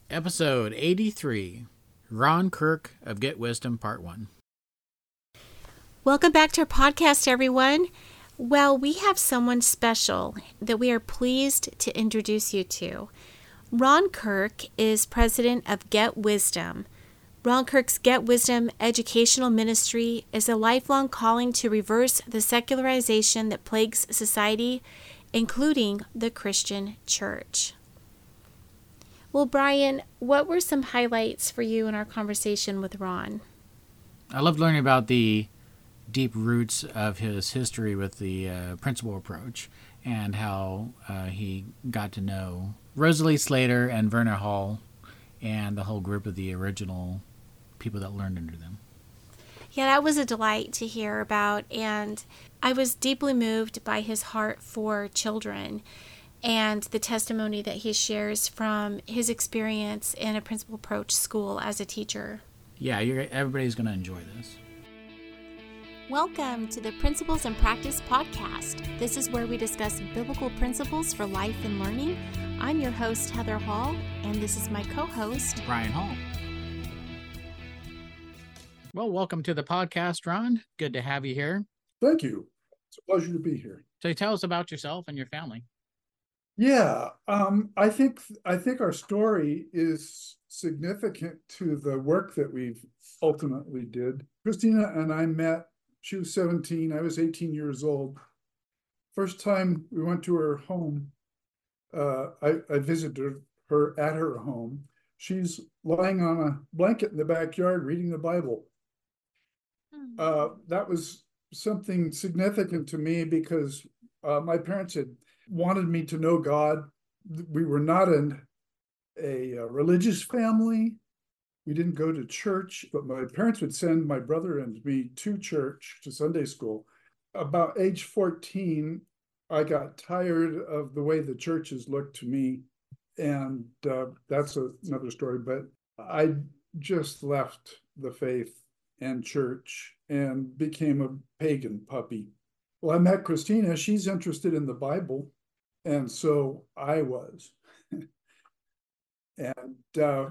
Episode 83, Ron Kirk of Get Wisdom, Part 1. Welcome back to our podcast, everyone. Well, we have someone special that we are pleased to introduce you to. Ron Kirk is president of Get Wisdom. Ron Kirk's Get Wisdom educational ministry is a lifelong calling to reverse the secularization that plagues society, including the Christian church. Well, Brian, what were some highlights for you in our conversation with Ron? I loved learning about the deep roots of his history with the principle approach and how he got to know Rosalie Slater and Vernon Hall and the whole group of the original people that learned under them. Yeah, that was a delight to hear about, and I was deeply moved by his heart for children and the testimony that he shares from his experience in a principle approach school as a teacher. Yeah, everybody's going to enjoy this. Welcome to the Principles and Practice podcast. This is where we discuss biblical principles for life and learning. I'm your host, Heather Hall, and this is my co-host, Brian Hall. Well, welcome to the podcast, Ron. Good to have you here. Thank you. It's a pleasure to be here. So tell us about yourself and your family. Yeah, I think our story is significant to the work that we've ultimately did. Christina and I met. She was 17. I was 18 years old. First time we went to her home, I visited her at her home. She's lying on a blanket in the backyard reading the Bible. That was something significant to me because my parents had wanted me to know God. We were not in a religious family. We didn't go to church, but my parents would send my brother and me to church, to Sunday school. About age 14, I got tired of the way the churches looked to me, and that's another story, but I just left the faith and church and became a pagan puppy. Well, I met Christina. She's interested in the Bible, and so I was. And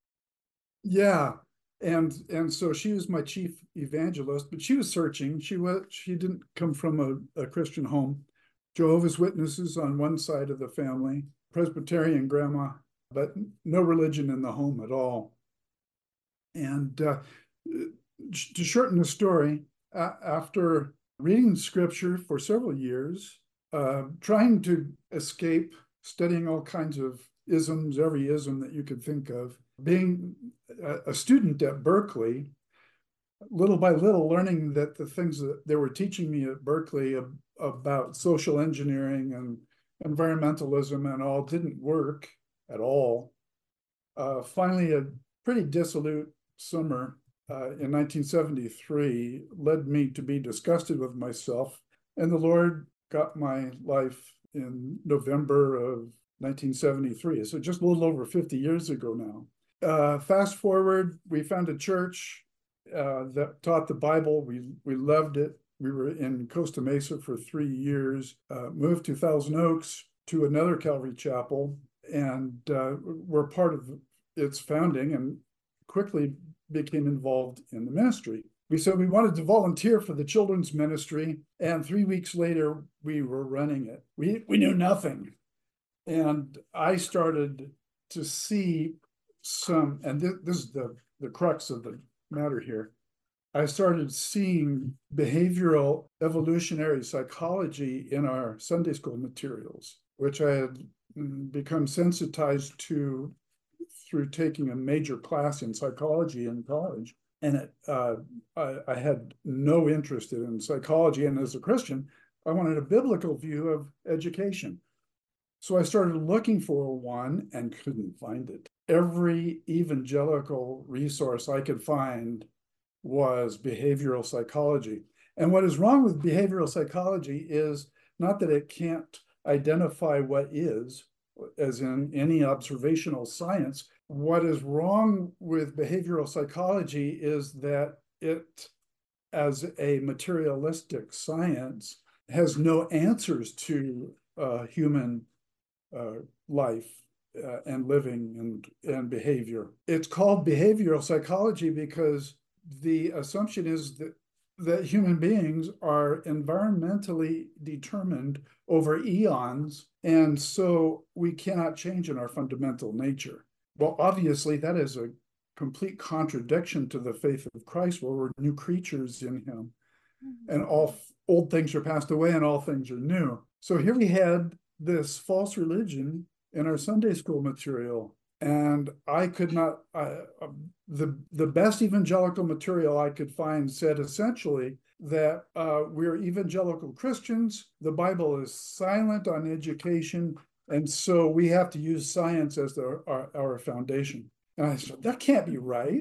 and so she was my chief evangelist, but she was searching. She didn't come from a Christian home. Jehovah's Witnesses on one side of the family, Presbyterian grandma, but no religion in the home at all. And to shorten the story, after reading scripture for several years, trying to escape, studying all kinds of isms, every ism that you could think of, being a student at Berkeley, little by little learning that the things that they were teaching me at Berkeley about social engineering and environmentalism and all didn't work at all. Finally, a pretty dissolute summer in 1973 led me to be disgusted with myself, and the Lord got my life in November of 1973, so just a little over 50 years ago now. Fast forward, we found a church that taught the Bible. We loved it. We were in Costa Mesa for 3 years, moved to Thousand Oaks to another Calvary chapel, and were part of its founding and quickly became involved in the ministry. We said we wanted to volunteer for the children's ministry, and 3 weeks later, we were running it. We knew nothing. And I started to see some, and this is the crux of the matter here. I started seeing behavioral evolutionary psychology in our Sunday school materials, which I had become sensitized to through taking a major class in psychology in college. And I had no interest in psychology. And as a Christian, I wanted a biblical view of education. So I started looking for one and couldn't find it. Every evangelical resource I could find was behavioral psychology. And what is wrong with behavioral psychology is not that it can't identify what is, as in any observational science. What is wrong with behavioral psychology is that it, as a materialistic science, has no answers to human life and living and behavior. It's called behavioral psychology because the assumption is that human beings are environmentally determined over eons, and so we cannot change in our fundamental nature. Well, obviously, that is a complete contradiction to the faith of Christ, where we're new creatures in him, and all old things are passed away and all things are new. So here we had this false religion in our Sunday school material, and I could not, the best evangelical material I could find said essentially that we're evangelical Christians, the Bible is silent on education, and so we have to use science as our foundation. And I said, that can't be right.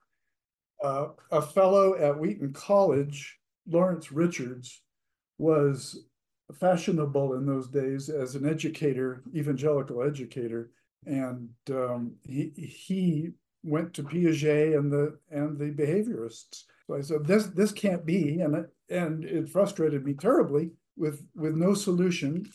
A fellow at Wheaton College, Lawrence Richards, was fashionable in those days as an educator, evangelical educator, and he went to Piaget and the behaviorists. So I said, this can't be, and it frustrated me terribly with no solution.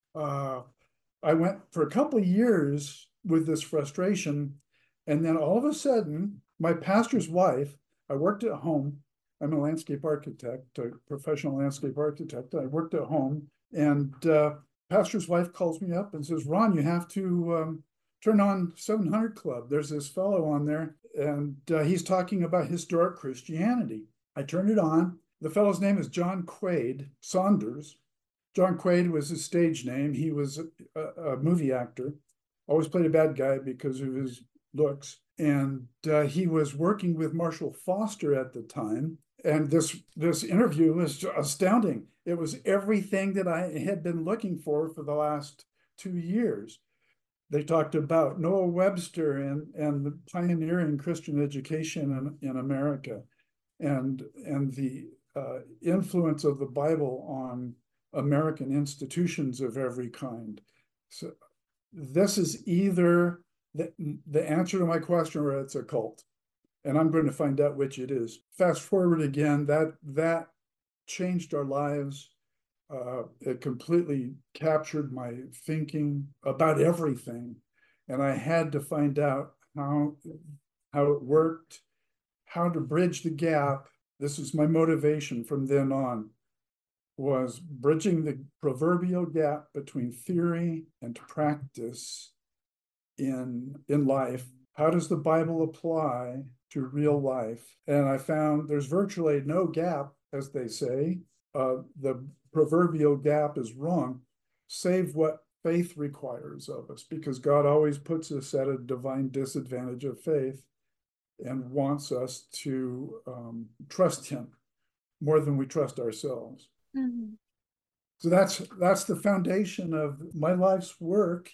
I went for a couple of years with this frustration, and then all of a sudden, my pastor's wife, I worked at home. I'm a landscape architect, a professional landscape architect. I worked at home, and pastor's wife calls me up and says, Ron, you have to turn on 700 Club. There's this fellow on there, and he's talking about historic Christianity. I turned it on. The fellow's name is John Quaid Saunders. John Quaid was his stage name. He was a movie actor, always played a bad guy because of his looks. And he was working with Marshall Foster at the time. And this interview was astounding. It was everything that I had been looking for the last 2 years. They talked about Noah Webster and the pioneering Christian education in America, and the influence of the Bible on American institutions of every kind. So this is either the answer to my question or it's a cult. And I'm going to find out which it is. Fast forward again, that changed our lives. It completely captured my thinking about everything. And I had to find out how it worked, how to bridge the gap. This is my motivation from then on, was bridging the proverbial gap between theory and practice in life. How does the Bible apply to real life? And I found there's virtually no gap, as they say. The proverbial gap is wrong, save what faith requires of us, because God always puts us at a divine disadvantage of faith and wants us to trust him more than we trust ourselves. Mm-hmm. So that's the foundation of my life's work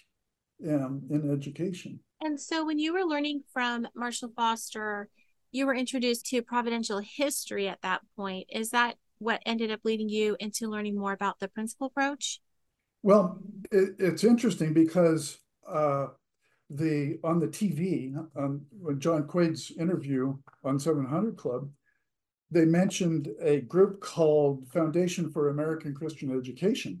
in education. And so when you were learning from Marshall Foster, you were introduced to providential history at that point. Is that what ended up leading you into learning more about the principle approach? Well, it's interesting because on the TV, when John Quaid's interview on 700 Club, they mentioned a group called Foundation for American Christian Education,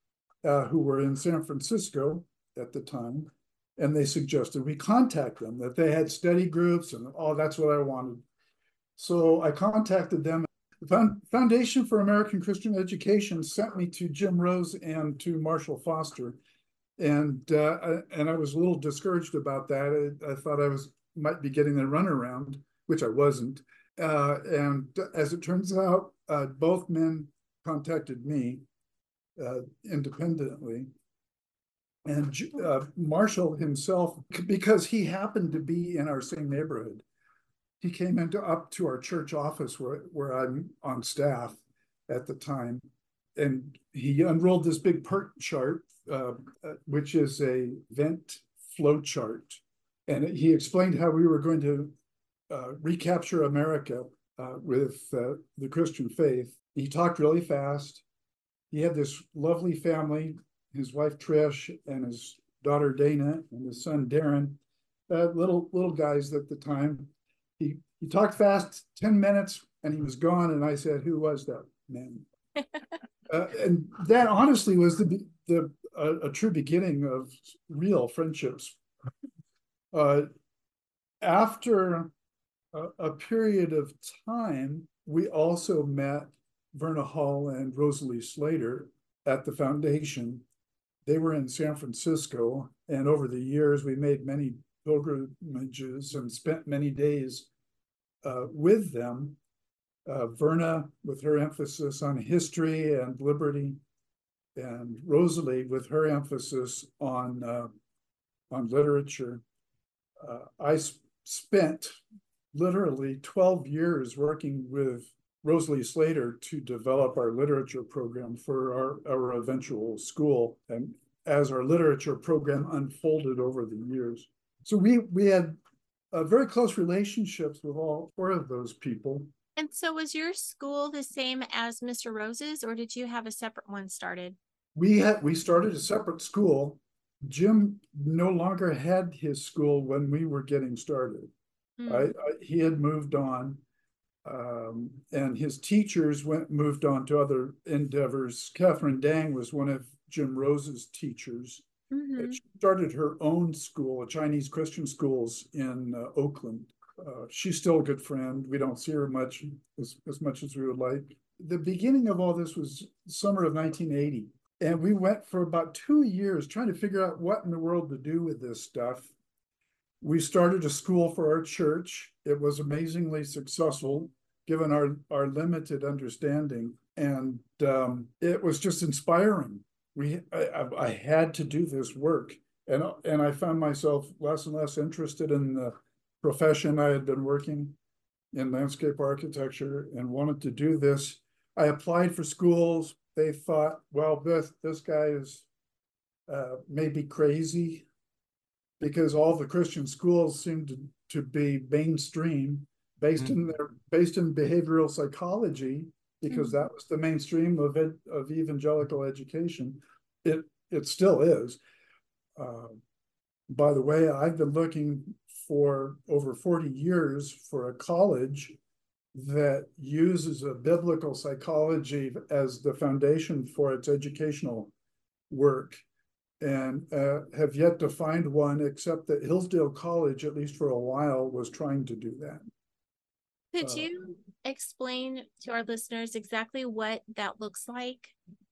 who were in San Francisco at the time. And they suggested we contact them, that they had study groups, and that's what I wanted. So I contacted them. The Foundation for American Christian Education sent me to Jim Rose and to Marshall Foster. And I was a little discouraged about that. I thought I might be getting the runaround, which I wasn't. And as it turns out, both men contacted me independently. And Marshall himself, because he happened to be in our same neighborhood, he came up to our church office where I'm on staff at the time, and he unrolled this big PERT chart, which is a vent flow chart. And he explained how we were going to recapture America with the Christian faith. He talked really fast. He had this lovely family, his wife Trish and his daughter Dana and his son Darren, little guys at the time. He talked fast, 10 minutes, and he was gone. And I said, "Who was that man?" And that honestly was a true beginning of real friendships Uh, After a period of time, we also met Verna Hall and Rosalie Slater at the foundation. They were in San Francisco, and over the years, we made many pilgrimages and spent many days with them. Verna, with her emphasis on history and liberty, and Rosalie, with her emphasis on literature. I spent literally 12 years working with Rosalie Slater to develop our literature program for our eventual school, and as our literature program unfolded over the years. So we had very close relationships with all four of those people. And so was your school the same as Mr. Rose's, or did you have a separate one started? We started a separate school. Jim no longer had his school when we were getting started. He had moved on, and his teachers moved on to other endeavors. Catherine Dang was one of Jim Rose's teachers. Mm-hmm. She started her own school, Chinese Christian schools in Oakland. She's still a good friend. We don't see her much as much as we would like. The beginning of all this was summer of 1980. And we went for about 2 years trying to figure out what in the world to do with this stuff. We started a school for our church. It was amazingly successful, given our limited understanding. And it was just inspiring. I had to do this work. And I found myself less and less interested in the profession. I had been working in landscape architecture and wanted to do this. I applied for schools. They thought, well, this guy is maybe crazy, because all the Christian schools seemed to be mainstream, based in behavioral psychology, because that was the mainstream of evangelical education. It still is. By the way, I've been looking for over 40 years for a college that uses a biblical psychology as the foundation for its educational work, and have yet to find one, except that Hillsdale College, at least for a while, was trying to do that. Could you explain to our listeners exactly what that looks like?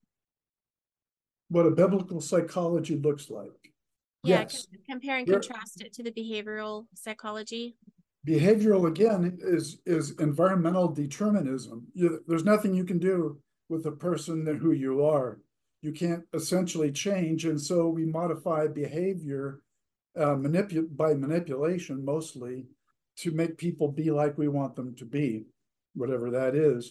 What a biblical psychology looks like. Yeah, yes. Compare and contrast it to the behavioral psychology. Behavioral, again, is environmental determinism. There's nothing you can do with a person who you are. You can't essentially change, and so we modify behavior by manipulation, mostly, to make people be like we want them to be, whatever that is.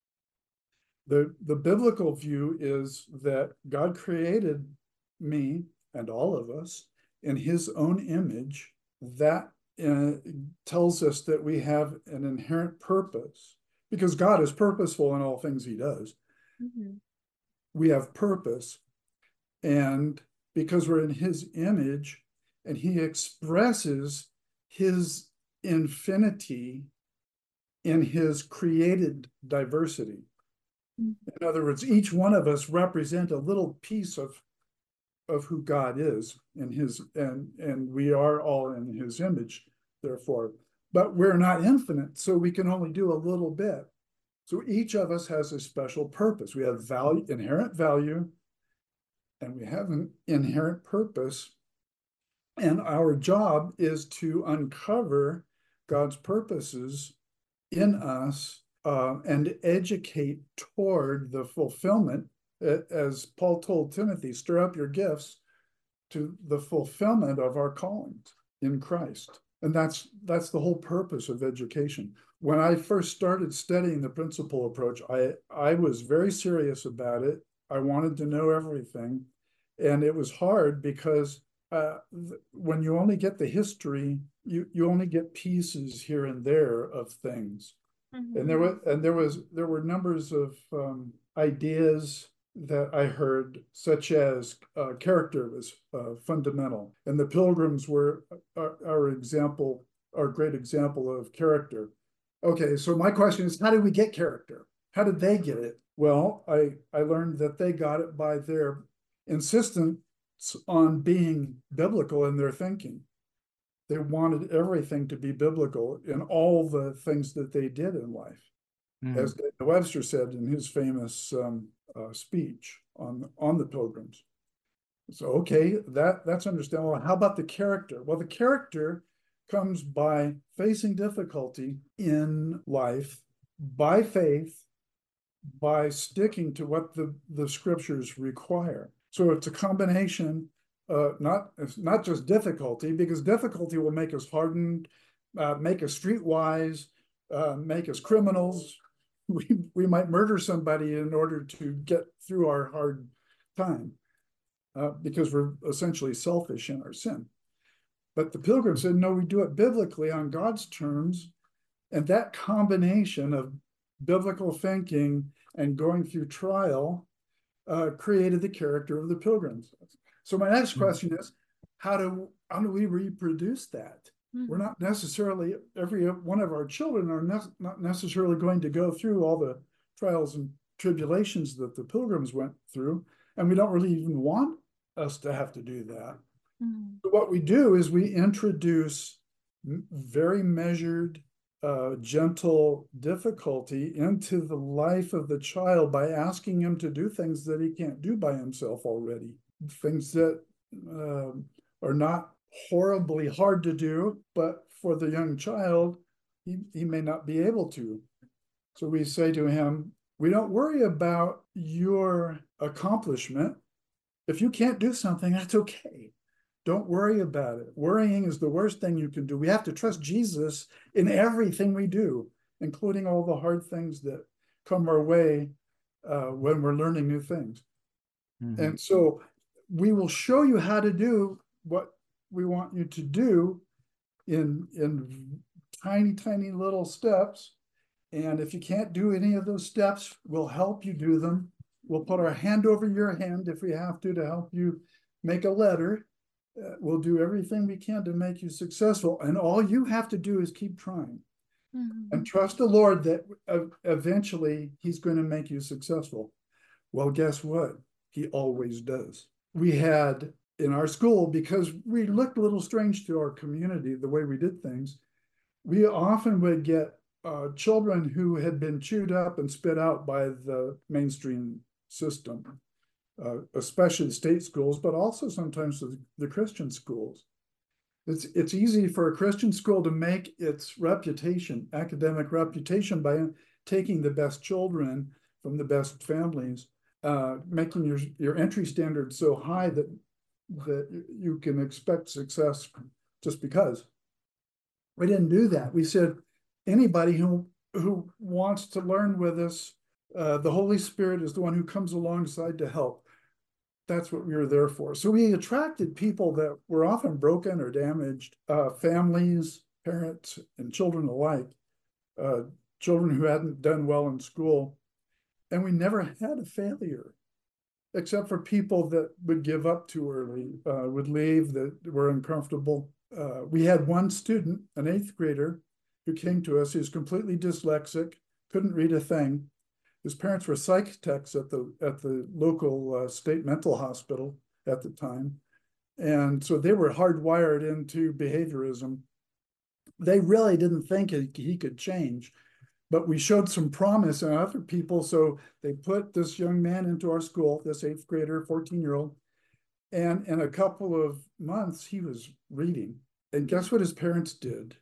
The biblical view is that God created me and all of us in his own image. That tells us that we have an inherent purpose, because God is purposeful in all things he does. Mm-hmm. We have purpose, and because we're in his image, and he expresses his infinity in his created diversity. Mm-hmm. In other words, each one of us represent a little piece of who God is in his, and we are all in his image, therefore. But we're not infinite, so we can only do a little bit. So each of us has a special purpose. We have value, inherent value, and we have an inherent purpose. And our job is to uncover God's purposes in us and educate toward the fulfillment. As Paul told Timothy, stir up your gifts to the fulfillment of our callings in Christ. And that's the whole purpose of education. When I first started studying the principle approach, I was very serious about it. I wanted to know everything. And it was hard because when you only get the history, you only get pieces here and there of things. Mm-hmm. And there were numbers of ideas that I heard, such as character was fundamental, and the Pilgrims were our great example of character. Okay, so my question is, how did we get character? How did they get it? Well, I learned that they got it by their insistence on being biblical in their thinking. They wanted everything to be biblical in all the things that they did in life. As Daniel Webster said in his famous speech on the Pilgrims. So, okay, that's understandable. How about the character? Well, the character comes by facing difficulty in life, by faith, by sticking to what the scriptures require. So it's a combination, it's not just difficulty, because difficulty will make us hardened, make us streetwise, make us criminals. We might murder somebody in order to get through our hard time, because we're essentially selfish in our sin. But the Pilgrims said, no, we do it biblically on God's terms. And that combination of biblical thinking and going through trial created the character of the Pilgrims. So my next question is, how do we reproduce that? We're not necessarily, every one of our children are not necessarily going to go through all the trials and tribulations that the Pilgrims went through. And we don't really even want us to have to do that. So what we do is we introduce very measured, gentle difficulty into the life of the child by asking him to do things that he can't do by himself already, things that are not horribly hard to do, but for the young child, he may not be able to. So we say to him, we don't worry about your accomplishment. If you can't do something, that's okay. Don't worry about it. Worrying is the worst thing you can do. We have to trust Jesus in everything we do, including all the hard things that come our way when we're learning new things. And so we will show you how to do what we want you to do in tiny, tiny little steps. And if you can't do any of those steps, we'll help you do them. We'll put our hand over your hand if we have to help you make a letter. We'll do everything we can to make you successful. And all you have to do is keep trying and trust the Lord that eventually he's going to make you successful. Well, guess what? He always does. We had in our school, because we looked a little strange to our community, the way we did things, we often would get children who had been chewed up and spit out by the mainstream system, especially the state schools, but also sometimes the Christian schools. It's easy for a Christian school to make its reputation, academic reputation, by taking the best children from the best families, making your entry standards so high that you can expect success just because. We didn't do that. We said, anybody who wants to learn with us, the Holy Spirit is the one who comes alongside to help. That's what we were there for. So we attracted people that were often broken or damaged, families, parents, and children alike, children who hadn't done well in school. And we never had a failure, except for people that would give up too early, would leave, that were uncomfortable. We had one student, an 8th grader, who came to us. He was completely dyslexic, couldn't read a thing. His parents were psych techs at the local state mental hospital at the time. And so they were hardwired into behaviorism. They really didn't think he could change, but we showed some promise in other people. So they put this young man into our school, this 8th grader, 14-year-old. And in a couple of months, he was reading. And guess what his parents did?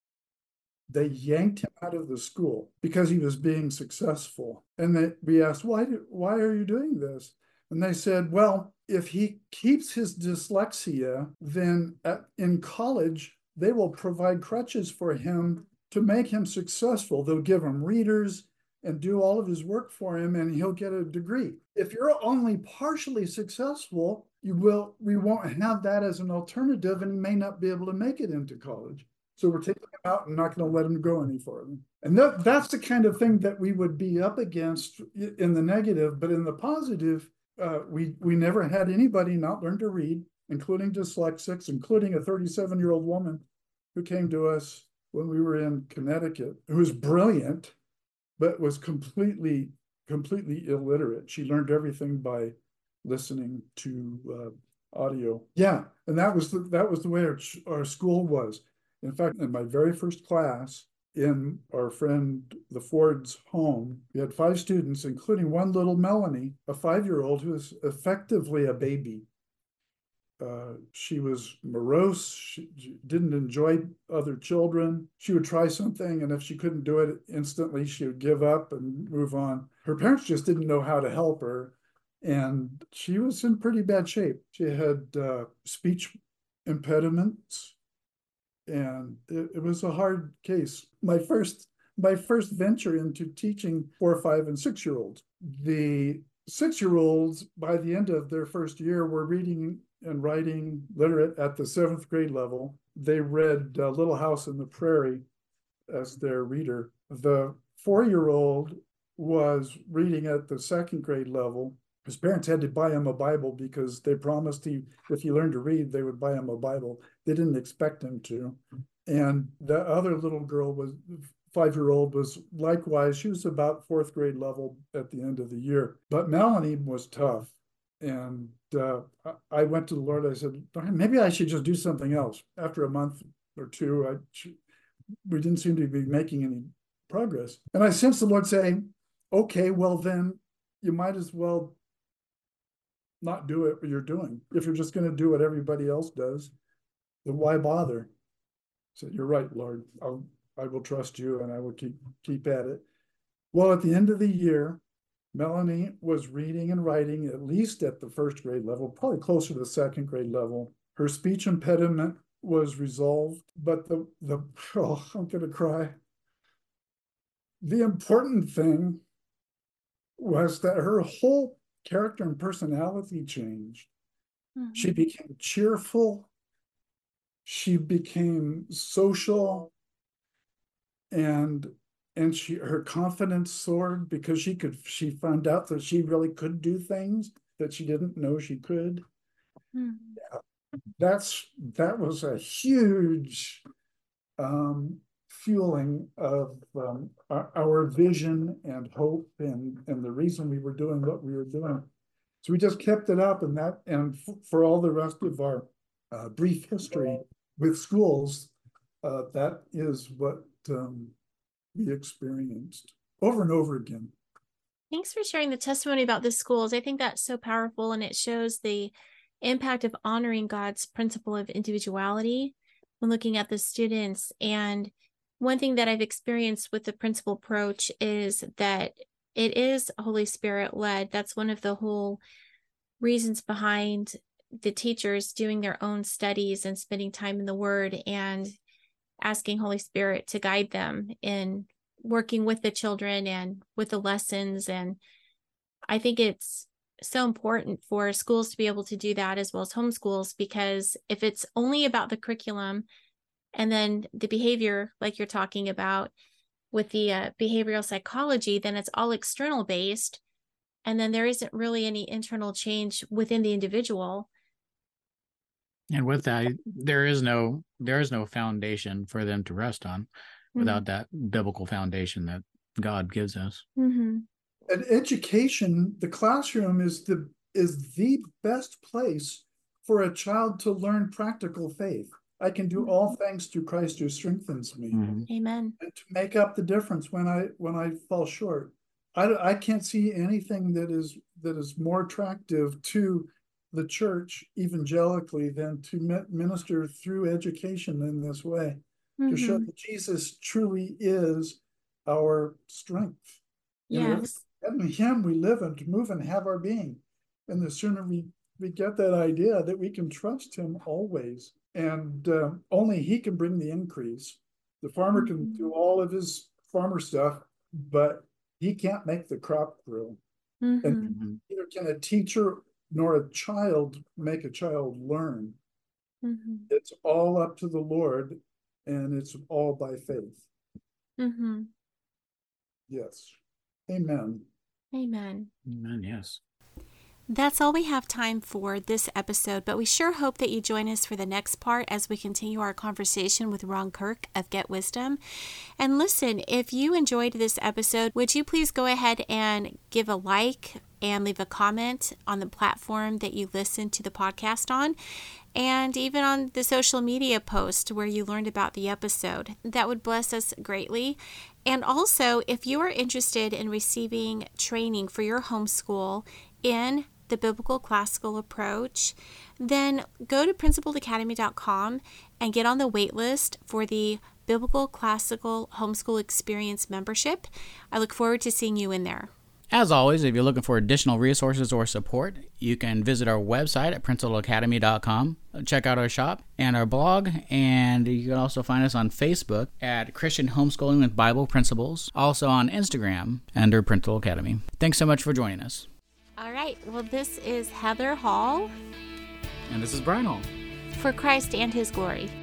They yanked him out of the school because he was being successful. And we asked, why are you doing this? And they said, well, if he keeps his dyslexia, then in college, they will provide crutches for him to make him successful. They'll give him readers and do all of his work for him, and he'll get a degree. If you're only partially successful, we won't have that as an alternative, and he may not be able to make it into college. So we're taking him out and not going to let him go any further. And that's the kind of thing that we would be up against in the negative. But in the positive, we never had anybody not learn to read, including dyslexics, including a 37-year-old woman who came to us when we were in Connecticut, who was brilliant, but was completely illiterate. She learned everything by listening to audio. Yeah, and that was the way our school was. In fact, in my very first class in our friend the Ford's home, we had 5 students, including one little Melanie, a 5-year-old who was effectively a baby. She was morose. She didn't enjoy other children. She would try something, and if she couldn't do it instantly, she would give up and move on. Her parents just didn't know how to help her, and she was in pretty bad shape. She had speech impediments, and it was a hard case. My first venture into teaching 4, 5, and 6-year-olds. The 6-year-olds, by the end of their first year, were reading and writing literate at the 7th grade level. They read Little House on the Prairie as their reader. The 4-year-old was reading at the 2nd grade level. His parents had to buy him a Bible because they promised if he learned to read, they would buy him a Bible. They didn't expect him to. And the other little girl 5-year-old was likewise, she was about 4th grade level at the end of the year. But Melanie was tough. And I went to the Lord. I said, maybe I should just do something else. After a month or two, we didn't seem to be making any progress. And I sensed the Lord saying, okay, well then you might as well not do it what you're doing. If you're just going to do what everybody else does, then why bother? I said, you're right, Lord. I will trust you, and I will keep at it. Well, at the end of the year, Melanie was reading and writing at least at the 1st grade level, probably closer to the 2nd grade level. Her speech impediment was resolved, but I'm going to cry. The important thing was that her whole character and personality changed. Mm-hmm. She became cheerful. She became social, and her confidence soared because she found out that she really could do things that she didn't know she could. Mm. Yeah, that was a huge fueling of our vision and hope and the reason we were doing what we were doing. So we just kept it up, and for all the rest of our brief history with schools, that is what we experienced over and over again. Thanks for sharing the testimony about the schools. I think that's so powerful, and it shows the impact of honoring God's principle of individuality when looking at the students. And one thing that I've experienced with the principal approach is that it is Holy Spirit led. That's one of the whole reasons behind the teachers doing their own studies and spending time in the Word and asking Holy Spirit to guide them in working with the children and with the lessons. And I think it's so important for schools to be able to do that as well as homeschools, because if it's only about the curriculum and then the behavior, like you're talking about with the behavioral psychology, then it's all external based. And then there isn't really any internal change within the individual. And with that, there is no foundation for them to rest on without that biblical foundation that God gives us. Mm-hmm. And education, the classroom is the best place for a child to learn practical faith. I can do all things through Christ who strengthens me. Mm-hmm. Amen. And to make up the difference when I fall short. I can't see anything that is more attractive to the church evangelically than to minister through education in this way, to show that Jesus truly is our strength. Yes. In him we live and move and have our being. And the sooner we get that idea that we can trust him always, and only he can bring the increase. The farmer can do all of his farmer stuff, but he can't make the crop grow. And neither can a teacher nor a child make a child learn. It's all up to the Lord, and it's all by faith. Yes. Amen. Amen. Amen. Yes. That's all we have time for this episode, but we sure hope that you join us for the next part as we continue our conversation with Ron Kirk of Get Wisdom. And listen, if you enjoyed this episode, would you please go ahead and give a like and leave a comment on the platform that you listen to the podcast on, and even on the social media post where you learned about the episode. That would bless us greatly. And also, if you are interested in receiving training for your homeschool in the biblical classical approach, then go to principledacademy.com and get on the wait list for the Biblical Classical Homeschool Experience membership. I look forward to seeing you in there. As always, if you're looking for additional resources or support, you can visit our website at principledacademy.com, check out our shop and our blog, and you can also find us on Facebook at Christian Homeschooling with Bible Principles, also on Instagram under Principal Academy. Thanks so much for joining us. All right. Well, this is Heather Hall. And this is Brian Hall. For Christ and His glory.